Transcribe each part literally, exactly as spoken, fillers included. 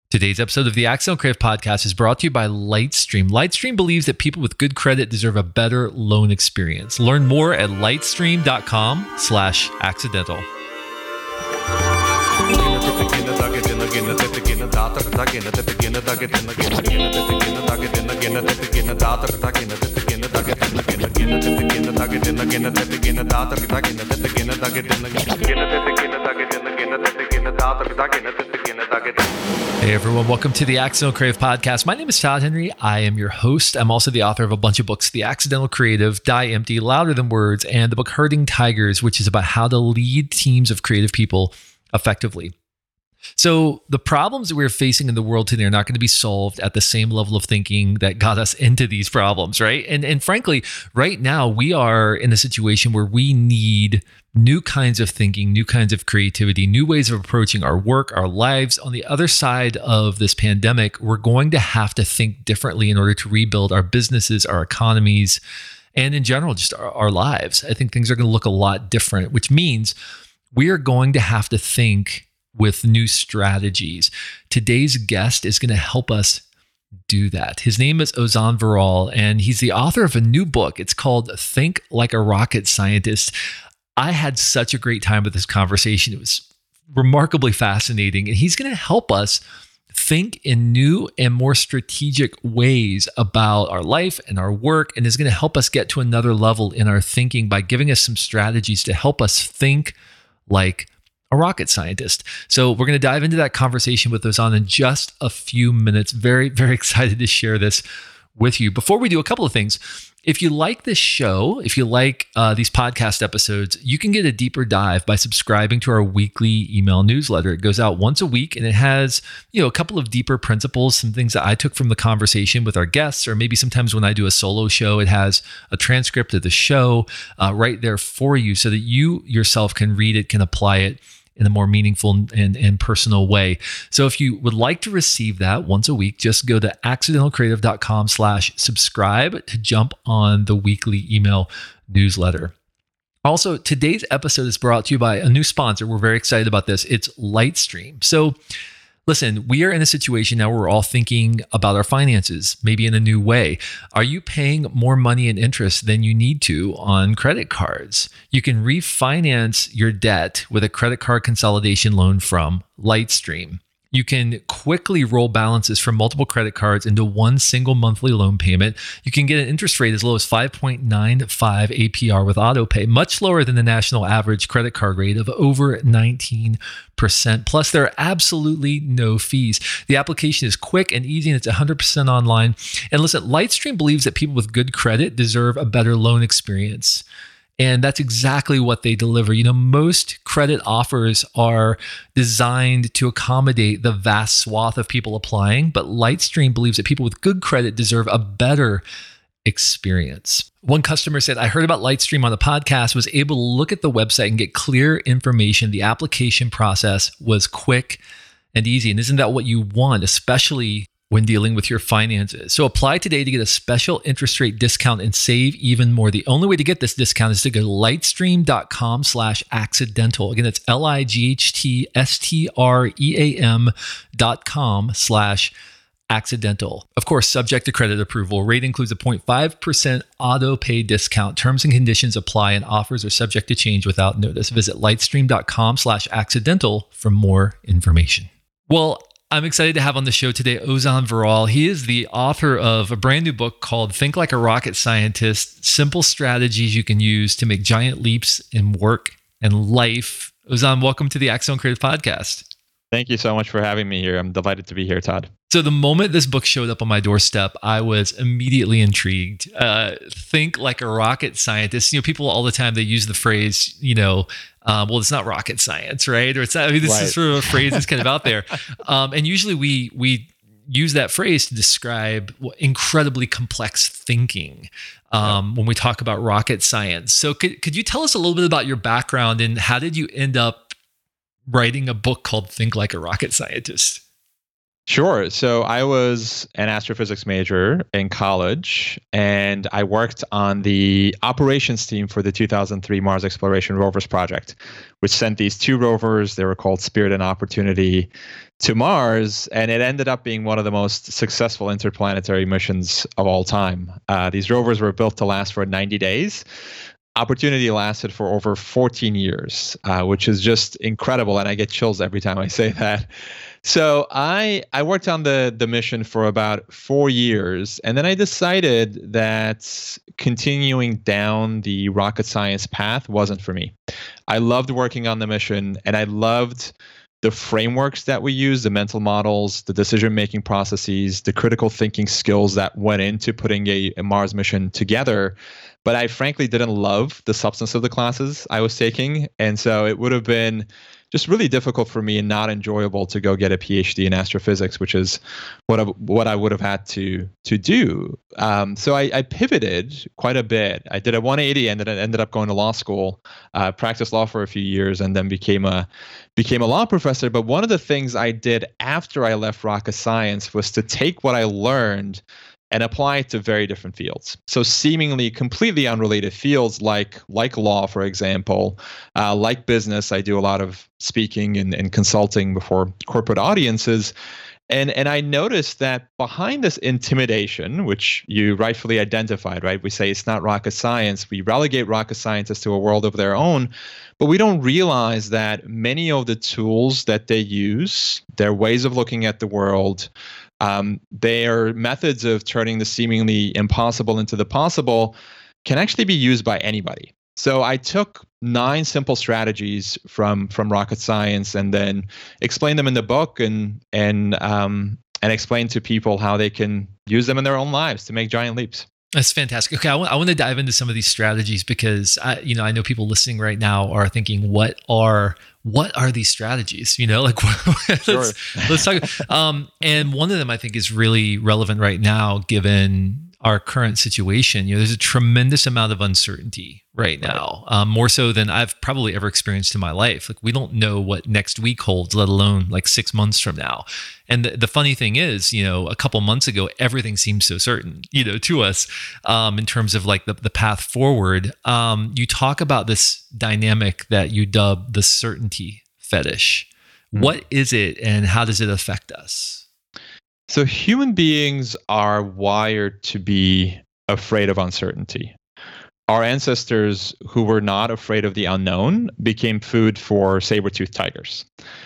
Today's episode of the Accidental Creative Podcast is brought to you by Lightstream. Lightstream believes that people with good credit deserve a better loan experience. Learn more at lightstream.com slash accidental. Hey everyone, welcome to the Accidental Creative Podcast. My name is Todd Henry. I am your host. I'm also the author of a bunch of books, The Accidental Creative, Die Empty, Louder Than Words, and the book Herding Tigers, which is about how to lead teams of creative people effectively. So the problems that we're facing in the world today are not going to be solved at the same level of thinking that got us into these problems, right? And and frankly, right now we are in a situation where we need new kinds of thinking, new kinds of creativity, new ways of approaching our work, our lives. On the other side of this pandemic, we're going to have to think differently in order to rebuild our businesses, our economies, and in general, just our, our lives. I think things are going to look a lot different, which means we are going to have to think with new strategies. Today's guest is going to help us do that. His name is Ozan Varol, and he's the author of a new book. It's called Think Like a Rocket Scientist. I had such a great time with this conversation. It was remarkably fascinating, and he's going to help us think in new and more strategic ways about our life and our work, and is going to help us get to another level in our thinking by giving us some strategies to help us think like a rocket scientist. So we're going to dive into that conversation with Ozan in just a few minutes. Very, very excited to share this with you. Before we do, a couple of things. If you like this show, if you like uh, these podcast episodes, you can get a deeper dive by subscribing to our weekly email newsletter. It goes out once a week, and it has, you know, a couple of deeper principles, some things that I took from the conversation with our guests, or maybe sometimes when I do a solo show, it has a transcript of the show uh, right there for you so that you yourself can read it, can apply it in a more meaningful and, and personal way. So if you would like to receive that once a week, just go to accidentalcreative.com slash subscribe to jump on the weekly email newsletter. Also, today's episode is brought to you by a new sponsor. We're very excited about this. It's Lightstream. So listen, we are in a situation now where we're all thinking about our finances, maybe in a new way. Are you paying more money and interest than you need to on credit cards? You can refinance your debt with a credit card consolidation loan from Lightstream. You can quickly roll balances from multiple credit cards into one single monthly loan payment. You can get an interest rate as low as five point nine five A P R with AutoPay, much lower than the national average credit card rate of over nineteen percent. Plus, there are absolutely no fees. The application is quick and easy, and it's one hundred percent online. And listen, Lightstream believes that people with good credit deserve a better loan experience. And that's exactly what they deliver. You know, most credit offers are designed to accommodate the vast swath of people applying, but Lightstream believes that people with good credit deserve a better experience. One customer said, I heard about Lightstream on the podcast, was able to look at the website and get clear information. The application process was quick and easy. And isn't that what you want, especially when dealing with your finances? So apply today to get a special interest rate discount and save even more. The only way to get this discount is to go to lightstream.com slash accidental. Again, it's L-I-G-H-T-S-T-R-E-A-M dot com slash accidental. Of course, subject to credit approval. Rate includes a zero point five percent auto pay discount. Terms and conditions apply, and offers are subject to change without notice. Visit lightstream.com slash accidental for more information. Well, I'm excited to have on the show today Ozan Varol. He is the author of a brand new book called Think Like a Rocket Scientist, Simple Strategies You Can Use to Make Giant Leaps in Work and Life. Ozan, welcome to the Accidental Creative Podcast. Thank you so much for having me here. I'm delighted to be here, Todd. So the moment this book showed up on my doorstep, I was immediately intrigued. Uh, think like a rocket scientist. You know, people all the time, they use the phrase, you know, um, well, it's not rocket science, right? Or it's not, I mean, this right. is sort of a phrase that's kind of out there. Um, and usually we we use that phrase to describe incredibly complex thinking um, yeah. when we talk about rocket science. So could, could you tell us a little bit about your background and how did you end up writing a book called Think Like a Rocket Scientist? Sure. So I was an astrophysics major in college, and I worked on the operations team for the two thousand three Mars Exploration Rovers project, which sent these two rovers, they were called Spirit and Opportunity, to Mars, and it ended up being one of the most successful interplanetary missions of all time. Uh, these rovers were built to last for ninety days. Opportunity lasted for over fourteen years, uh, which is just incredible, and I get chills every time I say that. So I I worked on the the mission for about four years, and then I decided that continuing down the rocket science path wasn't for me. I loved working on the mission, and I loved the frameworks that we use, the mental models, the decision-making processes, the critical thinking skills that went into putting a, a Mars mission together. But I frankly didn't love the substance of the classes I was taking. And so it would have been just really difficult for me and not enjoyable to go get a PhD in astrophysics, which is what I, what I would have had to to do. Um, so I, I pivoted quite a bit. I did a one eighty and then I ended up going to law school, uh, practiced law for a few years, and then became a became a law professor. But one of the things I did after I left rocket science was to take what I learned and apply it to very different fields. So seemingly completely unrelated fields like like law, for example, uh, like business. I do a lot of speaking and, and consulting before corporate audiences. And, and I noticed that behind this intimidation, which you rightfully identified, right? We say it's not rocket science. We relegate rocket scientists to a world of their own, but we don't realize that many of the tools that they use, their ways of looking at the world, Um, their methods of turning the seemingly impossible into the possible can actually be used by anybody. So I took nine simple strategies from from rocket science and then explained them in the book and and um, and explained to people how they can use them in their own lives to make giant leaps. That's fantastic. Okay, I want, I want to dive into some of these strategies because I, you know, I know people listening right now are thinking, "What are what are these strategies?" You know, like let's Sure. let's talk. Um, and one of them I think is really relevant right now, given our current situation. You know, there's a tremendous amount of uncertainty right now, um, more so than I've probably ever experienced in my life. Like we don't know what next week holds, let alone like six months from now. And the, the funny thing is, you know, a couple months ago, everything seemed so certain, you know, to us um, in terms of like the, the path forward. Um, you talk about this dynamic that you dub the certainty fetish. Mm-hmm. What is it and how does it affect us? So human beings are wired to be afraid of uncertainty. Our ancestors who were not afraid of the unknown became food for saber-toothed tigers.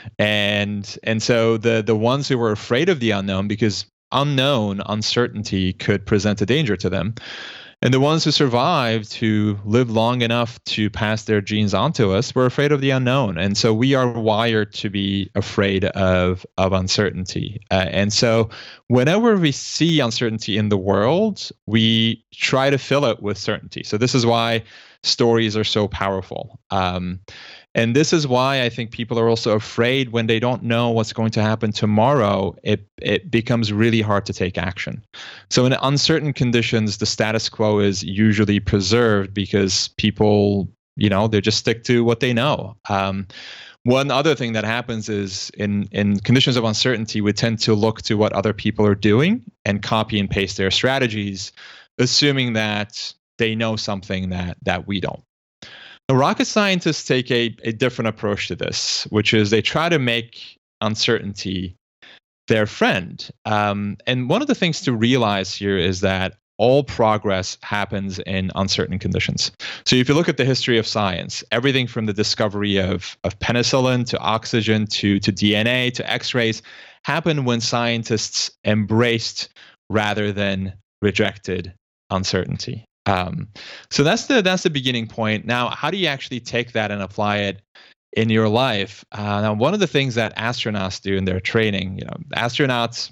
And and so the the ones who were afraid of the unknown, because unknown, uncertainty could present a danger to them. And the ones who survived, who lived long enough to pass their genes on to us, were afraid of the unknown. And so we are wired to be afraid of, of uncertainty. Uh, and so whenever we see uncertainty in the world, we try to fill it with certainty. So this is why stories are so powerful. Um, and this is why I think people are also afraid when they don't know what's going to happen tomorrow. It it becomes really hard to take action. So in uncertain conditions, the status quo is usually preserved because people, you know, they just stick to what they know. Um, one other thing that happens is in, in conditions of uncertainty, we tend to look to what other people are doing and copy and paste their strategies, assuming that they know something that that we don't. The rocket scientists take a, a different approach to this, which is they try to make uncertainty their friend. Um, and one of the things to realize here is that all progress happens in uncertain conditions. So if you look at the history of science, everything from the discovery of, of penicillin to oxygen to, to D N A to X-rays happened when scientists embraced rather than rejected uncertainty. Um, so that's the that's the beginning point. Now, how do you actually take that and apply it in your life? Uh, now, one of the things that astronauts do in their training, you know, astronauts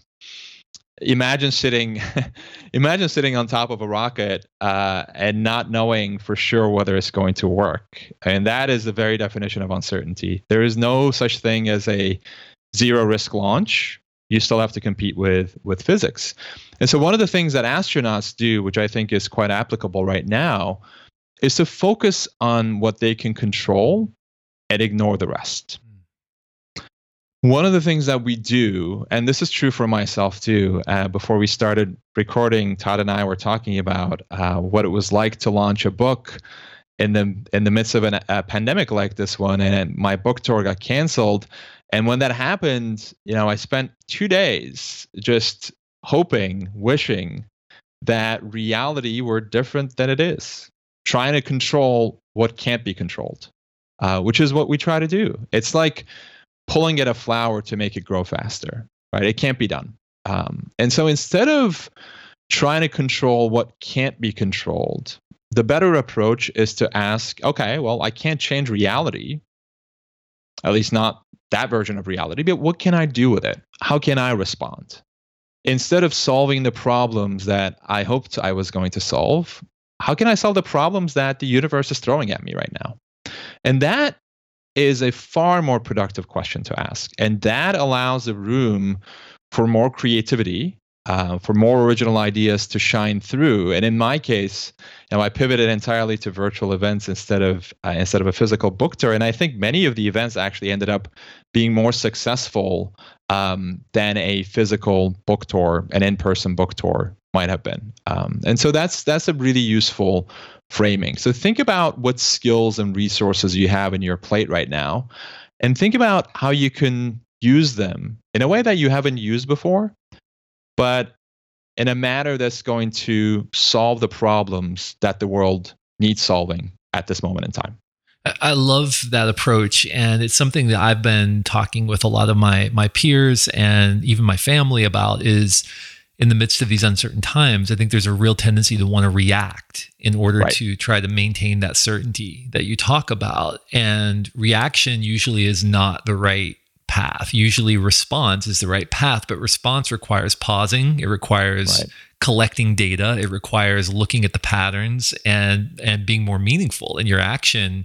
imagine sitting, imagine sitting on top of a rocket uh, and not knowing for sure whether it's going to work, and that is the very definition of uncertainty. There is no such thing as a zero risk launch. You still have to compete with with physics. And so one of the things that astronauts do, which I think is quite applicable right now, is to focus on what they can control and ignore the rest. One of the things that we do, and this is true for myself too, uh, before we started recording, Todd and I were talking about uh, what it was like to launch a book in the in the midst of an, a pandemic like this one, and my book tour got canceled. And when that happened, you know, I spent two days just hoping, wishing that reality were different than it is, trying to control what can't be controlled, uh, which is what we try to do. It's like pulling at a flower to make it grow faster, right? It can't be done. Um, and so instead of trying to control what can't be controlled, the better approach is to ask, okay, well, I can't change reality, at least not that version of reality, but what can I do with it? How can I respond? Instead of solving the problems that I hoped I was going to solve, how can I solve the problems that the universe is throwing at me right now? And that is a far more productive question to ask. And that allows the room for more creativity, uh, for more original ideas to shine through. And in my case, you know, I pivoted entirely to virtual events instead of uh, instead of a physical book tour. And I think many of the events actually ended up being more successful um, than a physical book tour, an in-person book tour might have been. Um, and so that's that's a really useful framing. So think about what skills and resources you have in your plate right now, and think about how you can use them in a way that you haven't used before, but in a manner that's going to solve the problems that the world needs solving at this moment in time. I love that approach, and it's something that I've been talking with a lot of my my peers and even my family about. Is in the midst of these uncertain times, I think there's a real tendency to want to react in order right. to try to maintain that certainty that you talk about. And reaction usually is not the right path. Usually response is the right path, but response requires pausing. It requires right. collecting data. It requires looking at the patterns and and being more meaningful in your action.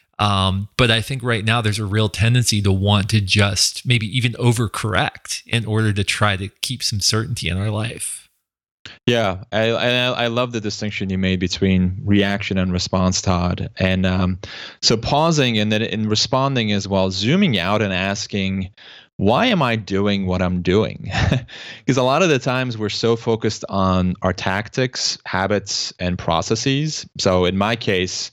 Um, but I think right now there's a real tendency to want to just maybe even overcorrect in order to try to keep some certainty in our life. Yeah, I, I, I love the distinction you made between reaction and response, Todd. And um, so pausing and then in responding as well, zooming out and asking, why am I doing what I'm doing? Because a lot of the times we're so focused on our tactics, habits, and processes. So in my case,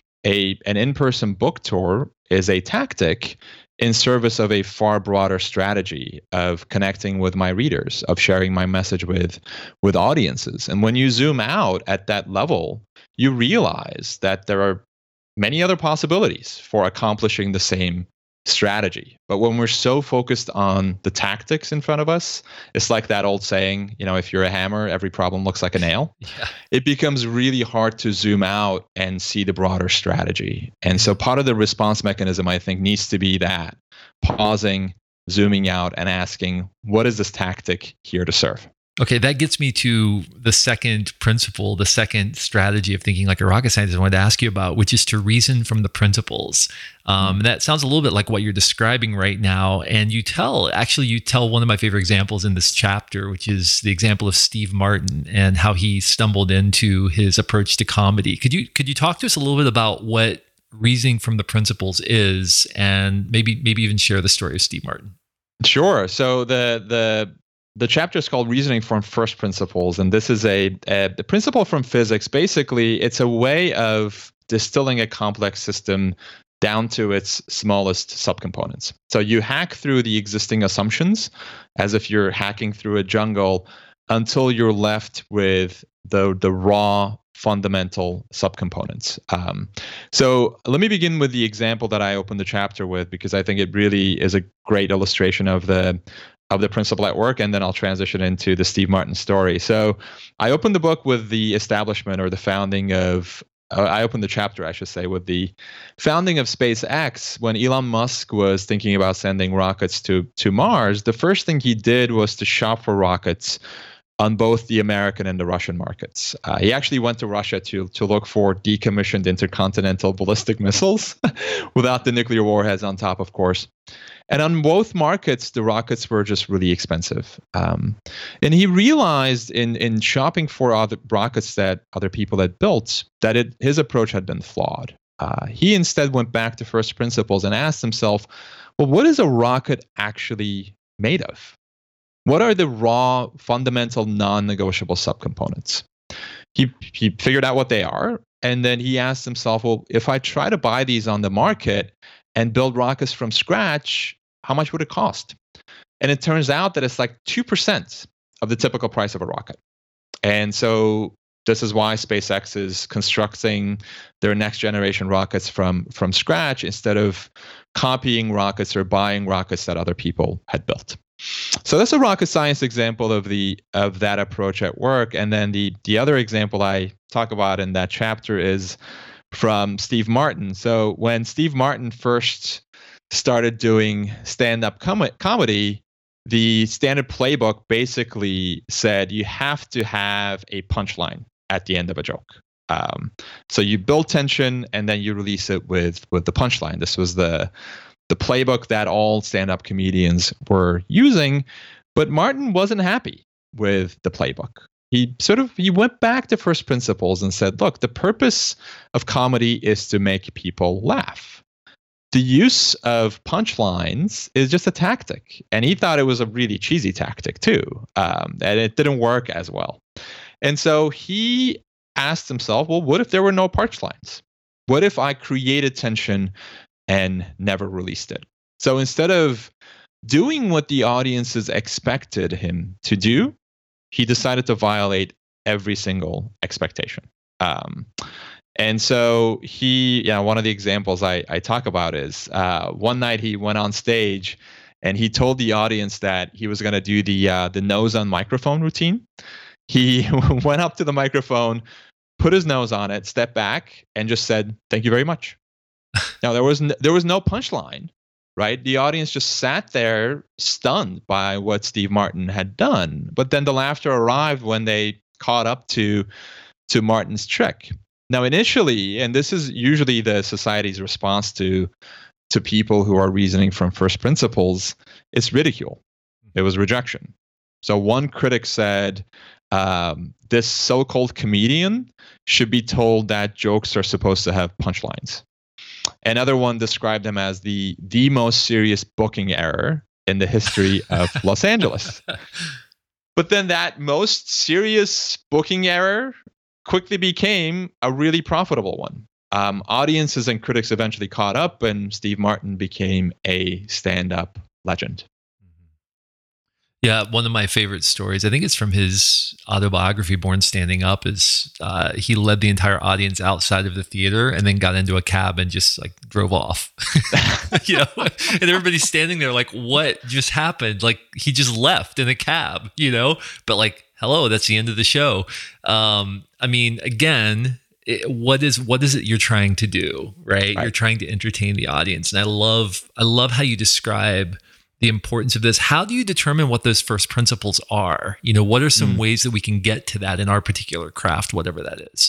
a an in-person book tour is a tactic in service of a far broader strategy of connecting with my readers, of sharing my message with with audiences. And when you zoom out at that level, you realize that there are many other possibilities for accomplishing the same strategy. But when we're so focused on the tactics in front of us, it's like that old saying, you know, if you're a hammer, every problem looks like a nail. Yeah. It becomes really hard to zoom out and see the broader strategy. And so part of the response mechanism, I think, needs to be that pausing, zooming out, and asking, what is this tactic here to serve? Okay, that gets me to the second principle, the second strategy of thinking like a rocket scientist I wanted to ask you about, which is to reason from the principles. Um, that sounds a little bit like what you're describing right now. And you tell, actually, you tell one of my favorite examples in this chapter, which is the example of Steve Martin and how he stumbled into his approach to comedy. Could you could you talk to us a little bit about what reasoning from the principles is, and maybe maybe even share the story of Steve Martin? Sure. So the the The chapter is called Reasoning from First Principles, and this is a, a, a principle from physics. Basically, it's a way of distilling a complex system down to its smallest subcomponents. So you hack through the existing assumptions as if you're hacking through a jungle until you're left with the, the raw fundamental subcomponents. Um, so let me begin with the example that I opened the chapter with, because I think it really is a great illustration of the of the principle at work, and then I'll transition into the Steve Martin story. So I opened the book with the establishment or the founding of, uh, I opened the chapter, I should say, with the founding of SpaceX. When Elon Musk was thinking about sending rockets to, to Mars, the first thing he did was to shop for rockets on both the American and the Russian markets. Uh, he actually went to Russia to to look for decommissioned intercontinental ballistic missiles without the nuclear warheads on top, of course. And on both markets, the rockets were just really expensive. Um, and he realized in in shopping for other rockets that other people had built that it, his approach had been flawed. Uh, he instead went back to first principles and asked himself, well, what is a rocket actually made of? What are the raw, fundamental, non-negotiable subcomponents? He, he figured out what they are, and then he asked himself, well, if I try to buy these on the market and build rockets from scratch, how much would it cost? And it turns out that it's like two percent of the typical price of a rocket. And so this is why SpaceX is constructing their next generation rockets from, from scratch instead of copying rockets or buying rockets that other people had built. So that's a rocket science example of the of that approach at work. And then the the other example I talk about in that chapter is from Steve Martin. So when Steve Martin first started doing stand-up com- comedy, the standard playbook basically said you have to have a punchline at the end of a joke. Um, so you build tension and then you release it with with the punchline. This was the the playbook that all stand-up comedians were using, but Martin wasn't happy with the playbook. He sort of he went back to first principles and said, look, the purpose of comedy is to make people laugh. The use of punchlines is just a tactic. And he thought it was a really cheesy tactic too. Um, and it didn't work as well. And so he asked himself, well, what if there were no punchlines? What if I created tension and never released it? So instead of doing what the audiences expected him to do, he decided to violate every single expectation. Um, and so he, yeah, one of the examples I, I talk about is uh, one night he went on stage and he told the audience that he was going to do the uh, the nose on microphone routine. He went up to the microphone, put his nose on it, stepped back, and just said, "Thank you very much." Now there was no, there was no punchline, right? The audience just sat there stunned by what Steve Martin had done. But then the laughter arrived when they caught up to to Martin's trick. Now initially, and this is usually the society's response to to people who are reasoning from first principles, it's ridicule. It was rejection. So one critic said, um, this so-called comedian should be told that jokes are supposed to have punchlines. Another one described him as the the most serious booking error in the history of Los Angeles. But then that most serious booking error quickly became a really profitable one. Um, audiences and critics eventually caught up, and Steve Martin became a stand-up legend. Yeah, one of my favorite stories, I think it's from his autobiography, Born Standing Up, is uh, he led the entire audience outside of the theater and then got into a cab and just like drove off. You know, and everybody's standing there like, what just happened? Like he just left in a cab, you know, but like, hello, that's the end of the show. Um, I mean, again, it, what is what is it you're trying to do, right? right? You're trying to entertain the audience, and I love I love how you describe the importance of this. How do you determine what those first principles are? You know, what are some mm. ways that we can get to that in our particular craft, whatever that is?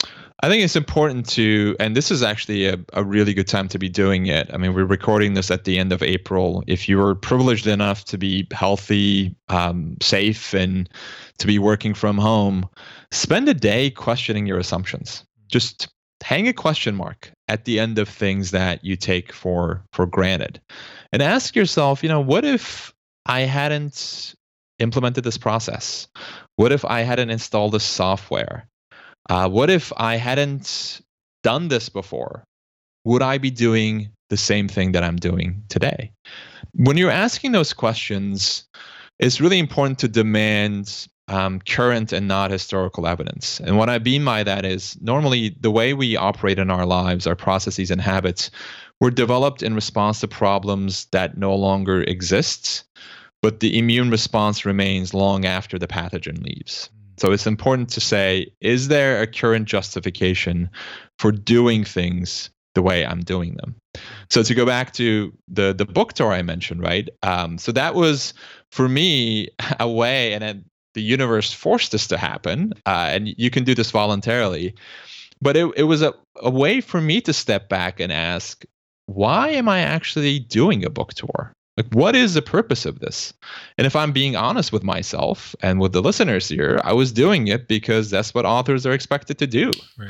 I think it's important to, and this is actually a, a really good time to be doing it. I mean, we're recording this at the end of April. If you were privileged enough to be healthy, um, safe, and to be working from home, spend a day questioning your assumptions. Just hang a question mark at the end of things that you take for for granted. And ask yourself, you know, what if I hadn't implemented this process? What if I hadn't installed this software? Uh, what if I hadn't done this before? Would I be doing the same thing that I'm doing today? When you're asking those questions, it's really important to demand um, current and not historical evidence. And what I mean by that is normally the way we operate in our lives, our processes and habits, were developed in response to problems that no longer exist, but the immune response remains long after the pathogen leaves. So it's important to say, is there a current justification for doing things the way I'm doing them? So to go back to the the book tour I mentioned, right? Um, so that was, for me, a way, and then the universe forced this to happen, uh, and you can do this voluntarily. But it, it was a, a way for me to step back and ask, why am I actually doing a book tour? Like, what is the purpose of this? And if I'm being honest with myself and with the listeners here, I was doing it because that's what authors are expected to do. Right.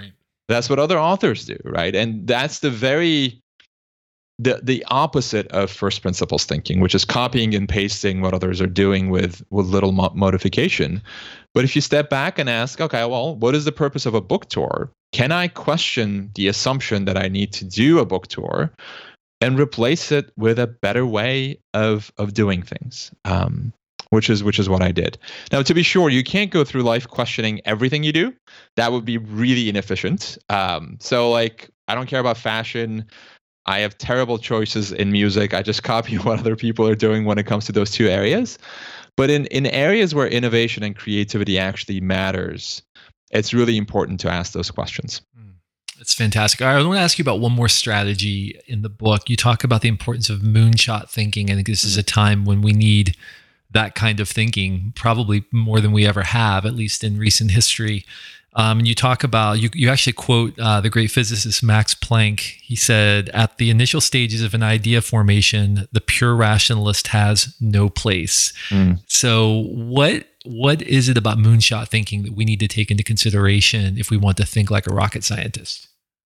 That's what other authors do, right? And that's the very the the opposite of first principles thinking, which is copying and pasting what others are doing with with little mo- modification. But if you step back and ask, okay, well, what is the purpose of a book tour? Can I question the assumption that I need to do a book tour and replace it with a better way of of doing things? Um, which is which is what I did. Now, to be sure, you can't go through life questioning everything you do. That would be really inefficient. Um, so, like, I don't care about fashion. I have terrible choices in music. I just copy what other people are doing when it comes to those two areas. But in, in areas where innovation and creativity actually matters, it's really important to ask those questions. That's fantastic. All right, I want to ask you about one more strategy in the book. You talk about the importance of moonshot thinking. I think this is a time when we need that kind of thinking, probably more than we ever have, at least in recent history. Um, and you talk about, you, you actually quote uh, the great physicist Max Planck. He said, at the initial stages of an idea formation, the pure rationalist has no place. Mm. So what what is it about moonshot thinking that we need to take into consideration if we want to think like a rocket scientist?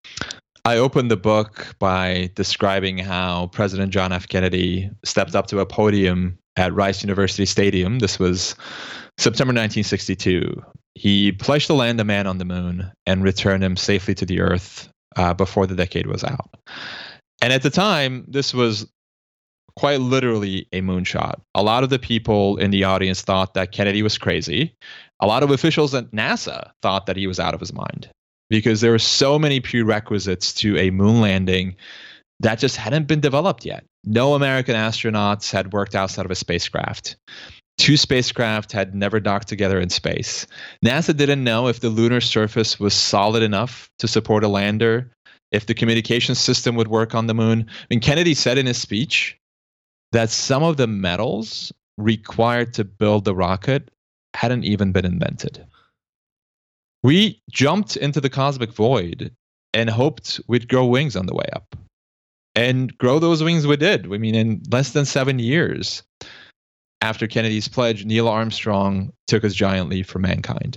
I opened the book by describing how President John F. Kennedy stepped up to a podium at Rice University Stadium. This was September nineteen sixty-two. He pledged to land a man on the moon and return him safely to the Earth uh, before the decade was out. And at the time, this was quite literally a moonshot. A lot of the people in the audience thought that Kennedy was crazy. A lot of officials at NASA thought that he was out of his mind because there were so many prerequisites to a moon landing that just hadn't been developed yet. No American astronauts had worked outside of a spacecraft. Two spacecraft had never docked together in space. NASA didn't know if the lunar surface was solid enough to support a lander, if the communication system would work on the moon. I mean, Kennedy said in his speech that some of the metals required to build the rocket hadn't even been invented. We jumped into the cosmic void and hoped we'd grow wings on the way up. And grow those wings we did. I mean, in less than seven years after Kennedy's pledge, Neil Armstrong took his giant leap for mankind.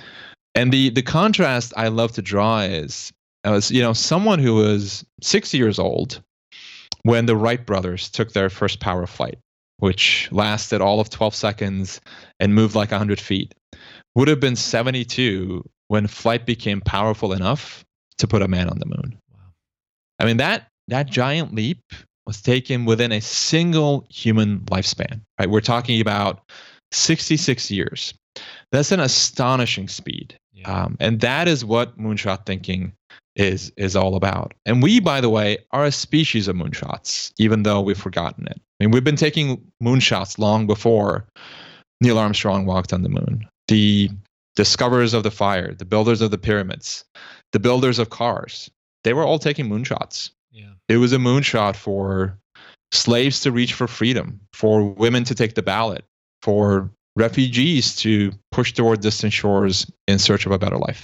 And the the contrast I love to draw is, as you know, someone who was six years old when the Wright brothers took their first power flight, which lasted all of twelve seconds and moved like one hundred feet, would have been seventy-two when flight became powerful enough to put a man on the moon. Wow. I mean, that that giant leap was taken within a single human lifespan, right? We're talking about sixty-six years. That's an astonishing speed. Yeah. Um, and that is what moonshot thinking is is all about. And we, by the way, are a species of moonshots, even though we've forgotten it. I mean, we've been taking moonshots long before Neil Armstrong walked on the moon. The discoverers of the fire, the builders of the pyramids, the builders of cars, they were all taking moonshots. Yeah. It was a moonshot for slaves to reach for freedom, for women to take the ballot, for refugees to push toward distant shores in search of a better life.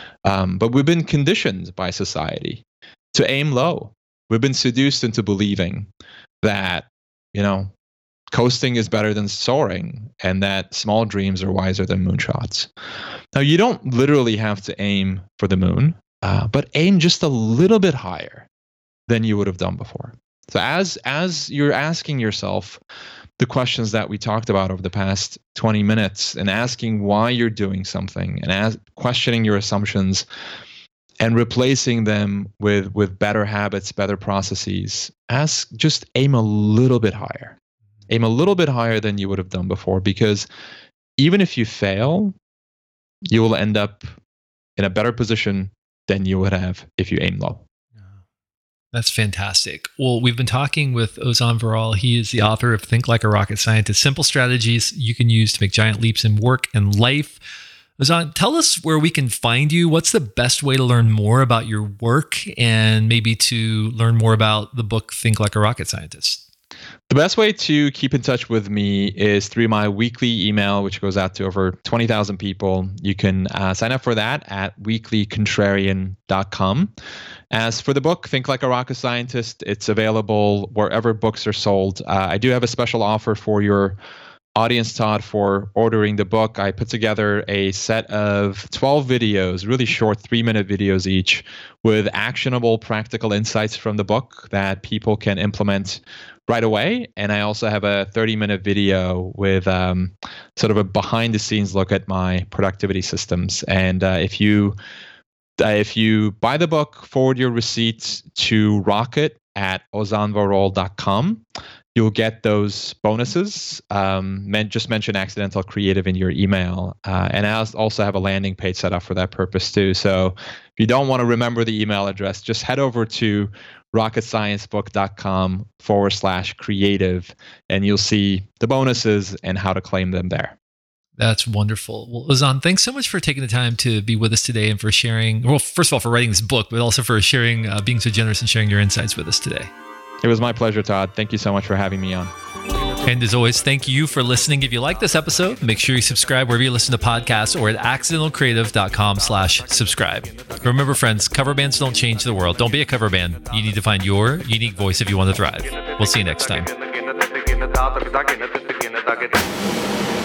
Um, but we've been conditioned by society to aim low. We've been seduced into believing that, you know, coasting is better than soaring and that small dreams are wiser than moonshots. Now, you don't literally have to aim for the moon, uh, but aim just a little bit higher than you would have done before. So as as you're asking yourself the questions that we talked about over the past twenty minutes and asking why you're doing something and as, questioning your assumptions and replacing them with, with better habits, better processes, ask, just aim a little bit higher. Aim a little bit higher than you would have done before, because even if you fail, you will end up in a better position than you would have if you aim low. That's fantastic. Well, we've been talking with Ozan Varol. He is the author of Think Like a Rocket Scientist, Simple Strategies You Can Use to Make Giant Leaps in Work and Life. Ozan, tell us where we can find you. What's the best way to learn more about your work and maybe to learn more about the book, Think Like a Rocket Scientist? The best way to keep in touch with me is through my weekly email, which goes out to over twenty thousand people. You can uh, sign up for that at weekly contrarian dot com. As for the book, Think Like a Rocket Scientist, it's available wherever books are sold. Uh, I do have a special offer for your audience, Todd, for ordering the book. I put together a set of twelve videos, really short three-minute videos each, with actionable, practical insights from the book that people can implement right away. And I also have a thirty-minute video with um, sort of a behind-the-scenes look at my productivity systems. And uh, if you uh, if you buy the book, forward your receipt to Rocket at ozanvarol dot com. You'll get those bonuses. Um, men- just mention Accidental Creative in your email. Uh, and I also have a landing page set up for that purpose too. So if you don't want to remember the email address, just head over to rocketsciencebook.com forward slash creative, and you'll see the bonuses and how to claim them there. That's wonderful. Well, Ozan, thanks so much for taking the time to be with us today and for sharing, well, first of all, for writing this book, but also for sharing, uh, being so generous and sharing your insights with us today. It was my pleasure, Todd. Thank you so much for having me on. And as always, thank you for listening. If you like this episode, make sure you subscribe wherever you listen to podcasts or at accidentalcreative.com slash subscribe. Remember, friends, cover bands don't change the world. Don't be a cover band. You need to find your unique voice if you want to thrive. We'll see you next time.